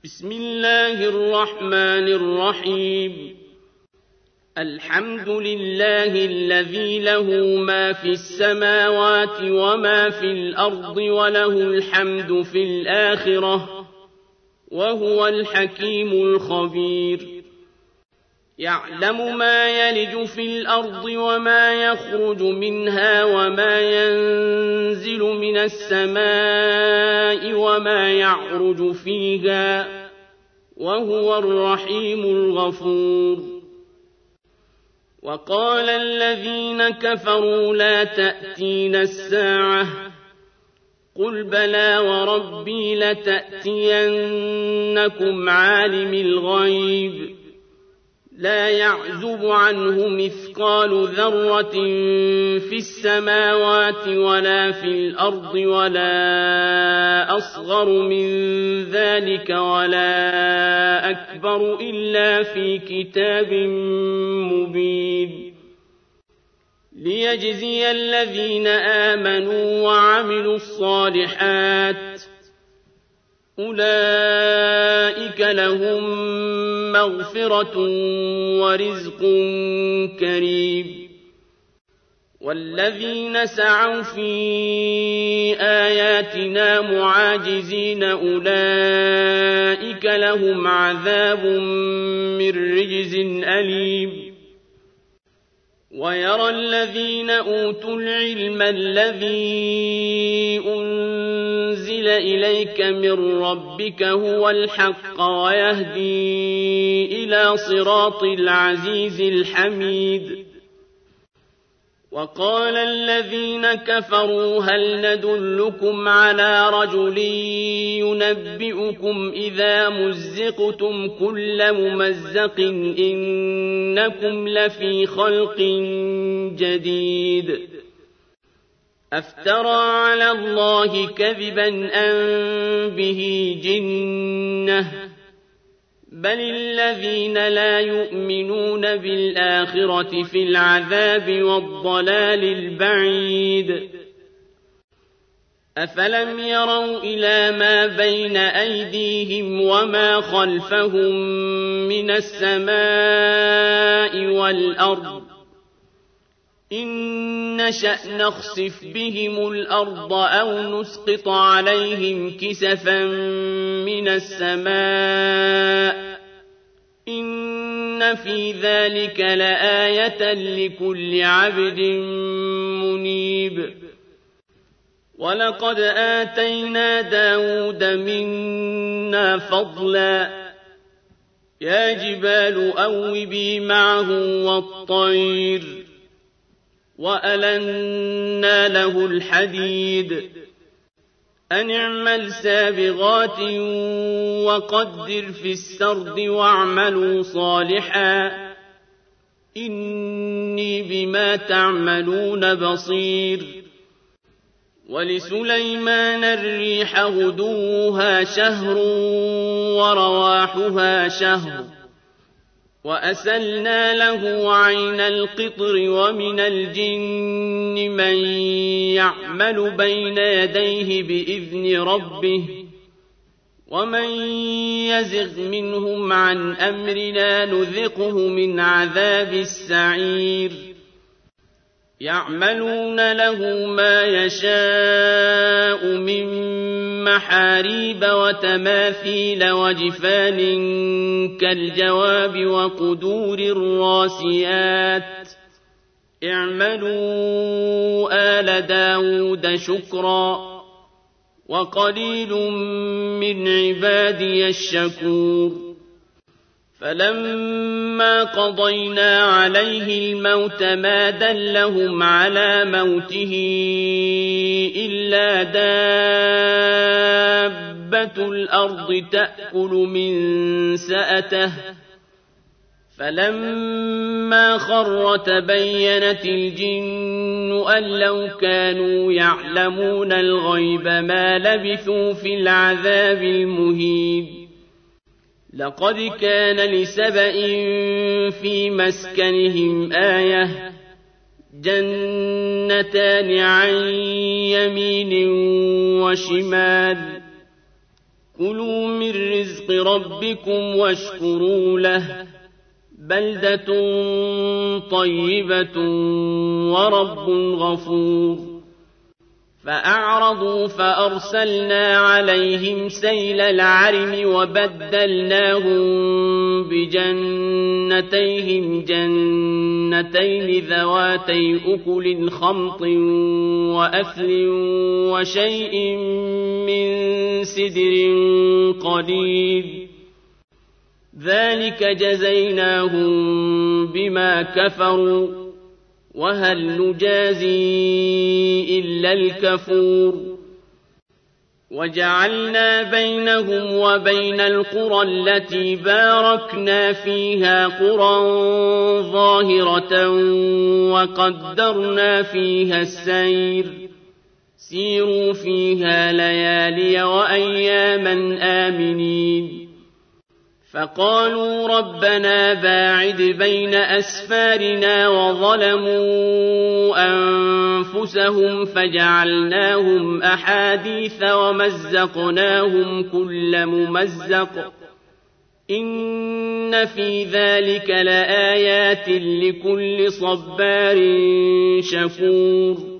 بسم الله الرحمن الرحيم. الحمد لله الذي له ما في السماوات وما في الأرض وله الحمد في الآخرة وهو الحكيم الخبير. يعلم ما يلج في الأرض وما يخرج منها وما ينزل من السماء وما يعرج فيها وهو الرحيم الغفور. وقال الذين كفروا لا تأتينا الساعة قل بلى وربي لتأتينكم عالم الغيب لا يعزب عنه مثقال ذرة في السماوات ولا في الأرض ولا أصغر من ذلك ولا أكبر إلا في كتاب مبين. ليجزي الذين آمنوا وعملوا الصالحات أولئك لهم مغفرة ورزق كريم. والذين سعوا في آياتنا معاجزين أولئك لهم عذاب من رجز أليم. ويرى الذين أوتوا العلم الذي أنزل إليك من ربك هو الحق ويهدي إلى صراط العزيز الحميد. وقال الذين كفروا هل ندلكم على رجل ينبئكم إذا مزقتم كل ممزق إنكم لفي خلق جديد. أفترى على الله كذبا أم به جنة بل الذين لا يؤمنون بالآخرة في العذاب والضلال البعيد. أفلم يروا إلى ما بين أيديهم وما خلفهم من السماء والأرض إن نشأ نخسف بهم الأرض أو نسقط عليهم كسفا من السماء إن في ذلك لآية لكل عبد منيب. ولقد آتينا داود منا فضلا يا جبال أوبي معه والطير وألنا له الحديد أن اعمل سابغات وقدر في السرد واعملوا صالحا إني بما تعملون بصير. ولسليمان الريح غدوها شهر ورواحها شهر وأسلنا له عين القطر ومن الجن من يعمل بين يديه بإذن ربه ومن يزغ منهم عن أمرنا نذقه من عذاب السعير. يعملون له ما يشاء من محاريب وتماثيل وجفان كالجواب وقدور الراسيات اعملوا آل داود شكرا وقليل من عبادي الشكور. فلما قضينا عليه الموت ما دلهم على موته إلا دابة الأرض تأكل من سأته فلما خر تبينت الجن أن لو كانوا يعلمون الغيب ما لبثوا في العذاب المهين. لقد كان لسبإ في مسكنهم آية جنتان عن يمين وشمال كلوا من رزق ربكم واشكروا له بلدة طيبة ورب غفور فأعرضوا فأرسلنا عليهم سيل العرم وبدلناهم بجنتيهم جنتين ذواتي أكل خمط وأثل وشيء من سدر قليل ذلك جزيناهم بما كفروا وهل نجازي إلا الكفور وجعلنا بينهم وبين القرى التي باركنا فيها قرى ظاهرة وقدرنا فيها السير سيروا فيها ليالي وأياما آمنين فقالوا ربنا باعد بين أسفارنا وظلموا أنفسهم فجعلناهم أحاديث ومزقناهم كل ممزق إن في ذلك لآيات لكل صبار شكور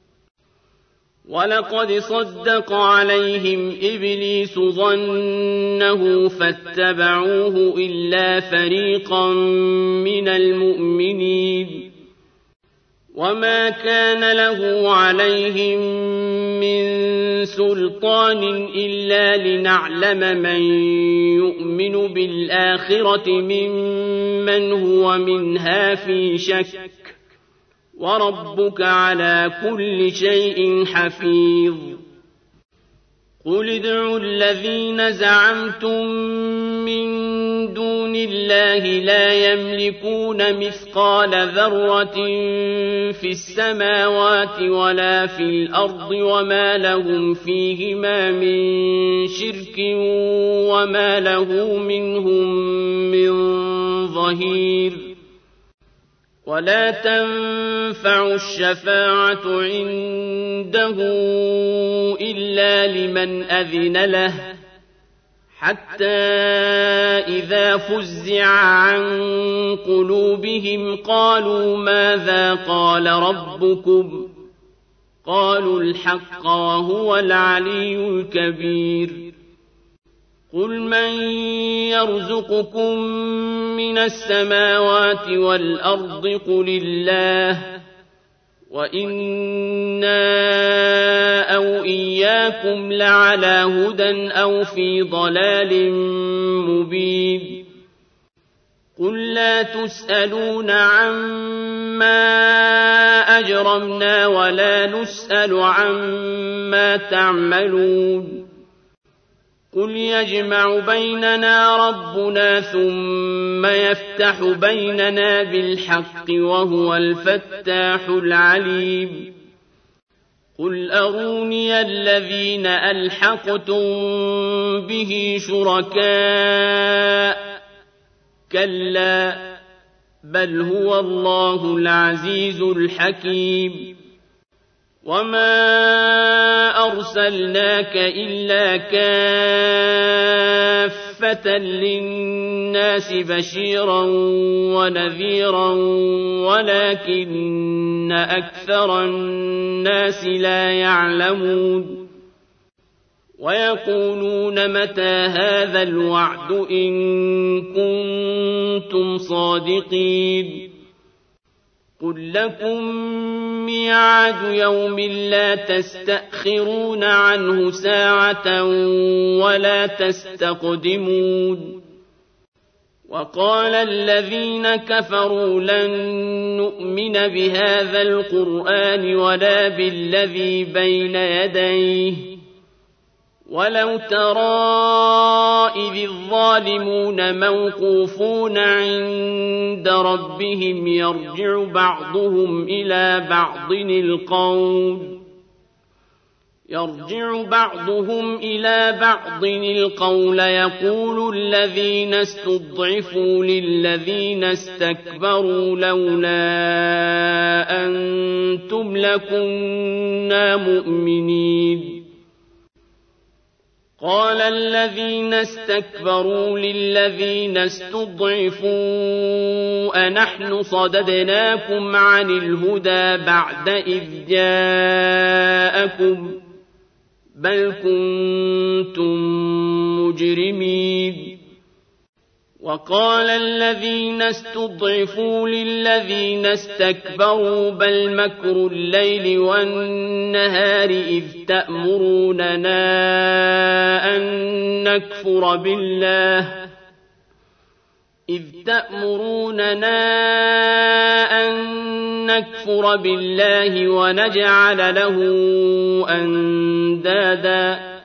ولقد صدق عليهم إبليس ظنه فاتبعوه إلا فريقا من المؤمنين وما كان له عليهم من سلطان إلا لنعلم من يؤمن بالآخرة ممن هو منها في شك وربك على كل شيء حفيظ قل ادعوا الذين زعمتم من دون الله لا يملكون مثقال ذرة في السماوات ولا في الأرض وما لهم فيهما من شرك وما له منهم من ظهير ولا تنفع الشفاعة عنده إلا لمن أذن له حتى إذا فزع عن قلوبهم قالوا ماذا قال ربكم قالوا الحق وهو العلي الكبير قل من يرزقكم من السماوات والأرض قل الله وإنا أو إياكم لعلى هدى أو في ضلال مبين قل لا تسألون عما أجرمنا ولا نسأل عما تعملون قل يجمع بيننا ربنا ثم يفتح بيننا بالحق وهو الفتاح العليم قل أروني الذين ألحقتم به شركاء كلا بل هو الله العزيز الحكيم وما أرسلناك إلا كافة للناس بشيرا ونذيرا ولكن أكثر الناس لا يعلمون ويقولون متى هذا الوعد إن كنتم صادقين قل لكم ميعاد يوم لا تستأخرون عنه ساعة ولا تستقدمون وقال الذين كفروا لن نؤمن بهذا القرآن ولا بالذي بين يديه ولو ترى إذ الظالمون موقوفون عند ربهم يرجع بعضهم إلى بعض القول يقول الذين استضعفوا للذين استكبروا لولا أنتم لكنا مؤمنين قال الذين استكبروا للذين استضعفوا أنحن صددناكم عن الهدى بعد إذ جاءكم بل كنتم مجرمين وقال الذين استضعفوا للذين استكبروا بل مكر الليل والنهار إذ تأمروننا أن نكفر بالله ونجعل له أندادا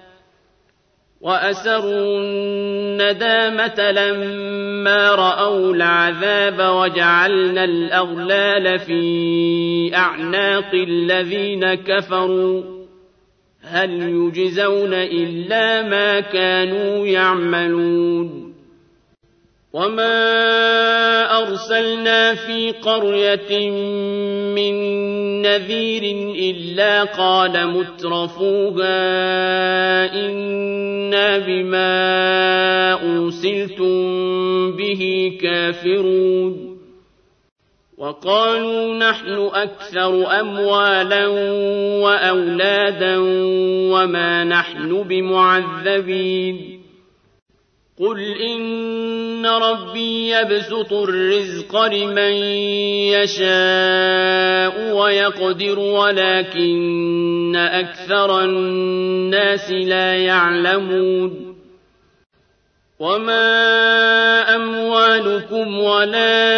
وأسروا الندامة لما رأوا العذاب وجعلنا الأغلال في أعناق الذين كفروا هل يجزون إلا ما كانوا يعملون وما أرسلنا في قرية من نذير إلا قال مترفوها إنا بما أرسلتم به كافرون وقالوا نحن أكثر أموالا وأولادا وما نحن بمعذبين قل إن ربي يبسط الرزق لمن يشاء ويقدر ولكن أكثر الناس لا يعلمون وما أموالكم ولا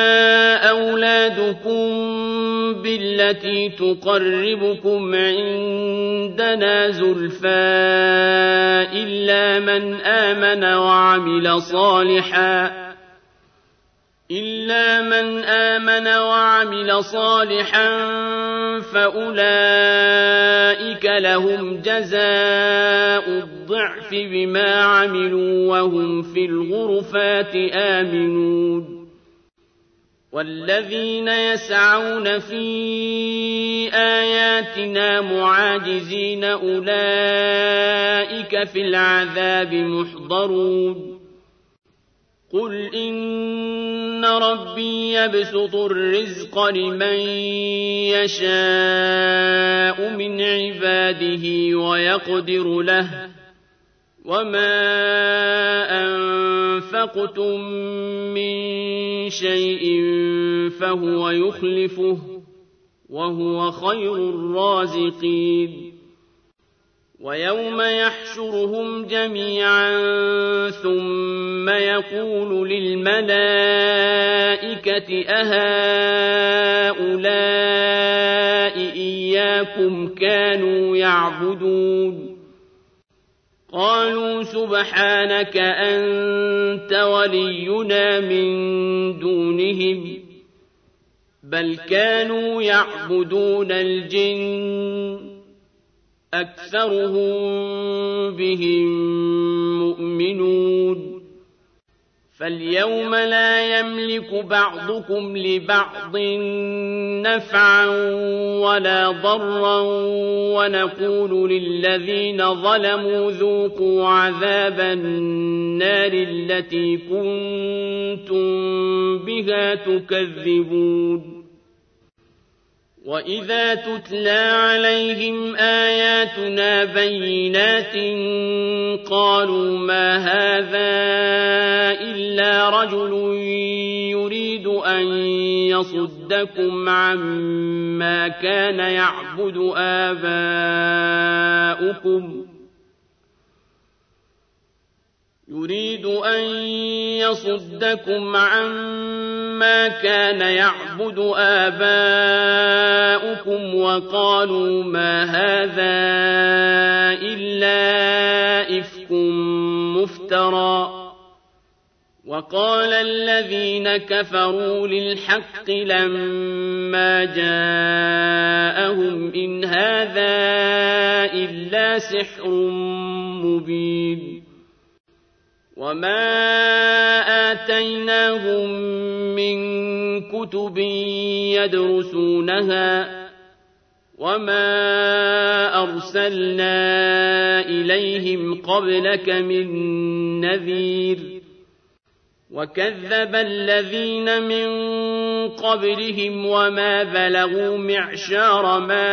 أولادكم بالتي تقربكم عندنا زلفى إلا من آمن وعمل صالحا فأولئك لهم جزاء الضعف بما عملوا وهم في الغرفات آمنون والذين يسعون في آياتنا معاجزين أولئك في العذاب محضرون قل إن ربي يبسط الرزق لمن يشاء من عباده ويقدر له وما أنفقتم من شيء فهو يخلفه وهو خير الرازقين ويوم يحشرهم جميعا ثم يقول للملائكة أهؤلاء إياكم كانوا يعبدون قالوا سبحانك أنت ولينا من دونهم بل كانوا يعبدون الجن أكثرهم بهم مؤمنون فاليوم لا يملك بعضكم لبعض نفعا ولا ضرا ونقول للذين ظلموا ذوقوا عذاب النار التي كنتم بها تكذبون وإذا تتلى عليهم آياتنا بينات قالوا ما هذا إلا رجل يريد أن يصدكم عما كان يعبد آباؤكم وقالوا ما هذا إلا إفك مفترى وقال الذين كفروا للحق لما جاءهم إن هذا إلا سحر مبين وما آتيناهم من كتب يدرسونها وما أرسلنا إليهم قبلك من نذير وكذب الذين من قبلهم وما بلغوا معشار ما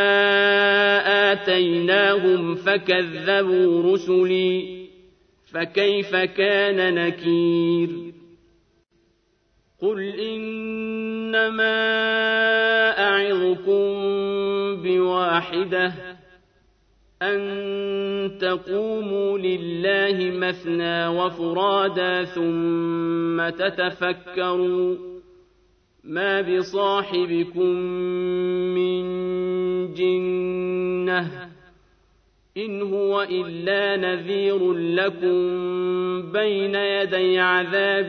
آتيناهم فكذبوا رسلي فكيف كان نكير قل إنما أعظكم بواحدة أن تقوموا لله مثنى وفرادا ثم تتفكروا ما بصاحبكم من جنة إن هو إلا نذير لكم بين يدي عذاب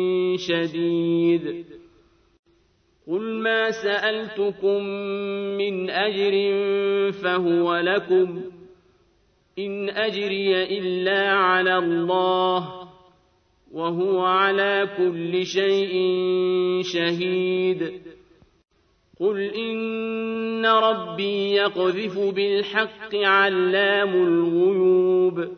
شديد قل ما سألتكم من أجر فهو لكم إن أجري إلا على الله وهو على كل شيء شهيد قل إن ربي يقذف بالحق علام الغيوب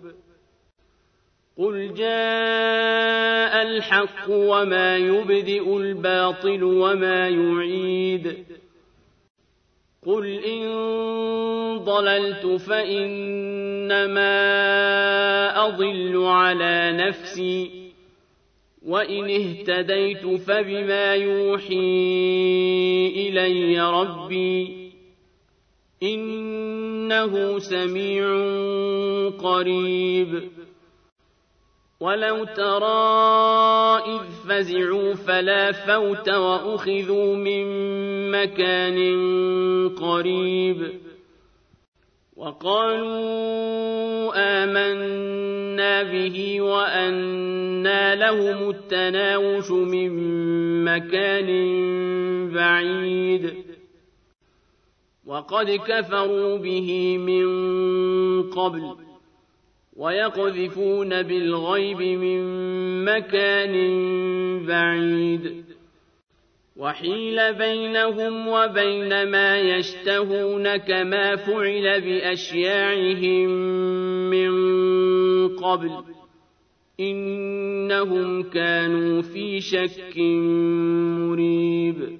قل جاء الحق وما يبدئ الباطل وما يعيد قل إن ضللت فإنما أضل على نفسي وإن اهتديت فبما يوحي إلي ربي إنه سميع قريب ولو ترى إذ فزعوا فلا فوت وأخذوا من مكان قريب وقالوا آمنا به وأنى لهم التناوش من مكان بعيد وقد كفروا به من قبل ويقذفون بالغيب من مكان بعيد وحيل بينهم وبين ما يشتهون كما فعل بأشياعهم من قبل إنهم كانوا في شك مريب